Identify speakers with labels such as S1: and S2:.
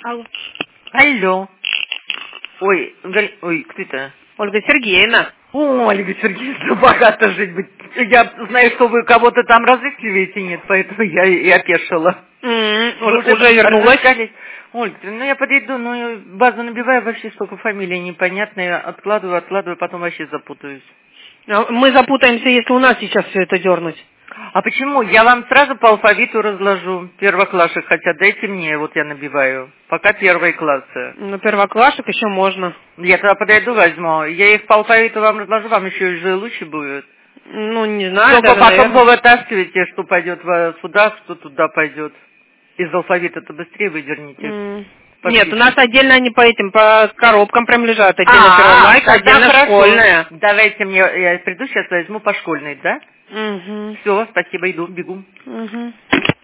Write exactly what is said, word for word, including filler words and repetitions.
S1: Алло.
S2: Алло. Ой, Галь... Ой, кто это?
S1: Ольга Сергеевна.
S2: О, Ольга Сергеевна, богато жить быть. Я знаю, что вы кого-то там разыскиваете, нет, поэтому я и опешила.
S1: Mm-hmm. Уже, уже вернулась.
S2: Ольга, ну я подойду, ну базу набиваю, вообще столько фамилий непонятные, откладываю, откладываю, потом вообще запутаюсь.
S1: Мы запутаемся, если у нас сейчас все это дернуть.
S2: А почему? Я вам сразу по алфавиту разложу. Первоклашек хотят, дайте мне, вот я набиваю. Пока первые классы.
S1: Ну, первоклашек еще можно.
S2: Я тогда подойду, возьму. Я их по алфавиту вам разложу, вам еще и лучше будет.
S1: Ну, не знаю.
S2: Только потом наверное... вы вытаскиваете, что пойдет сюда, что туда пойдет. Из алфавита-то быстрее выдерните.
S1: Mm. Нет, у нас отдельно они по этим, по коробкам прям лежат. Отдельно
S2: а,
S1: первомайка, отдельно
S2: хорошо.
S1: Школьная.
S2: Давайте мне, я приду сейчас, возьму по школьной, да?
S1: Угу.
S2: Все, спасибо, иду, бегу.
S1: Угу.